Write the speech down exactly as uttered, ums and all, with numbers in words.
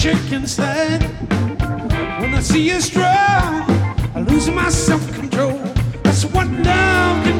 shake inside. When I see you strong, I lose my self-control. That's what love can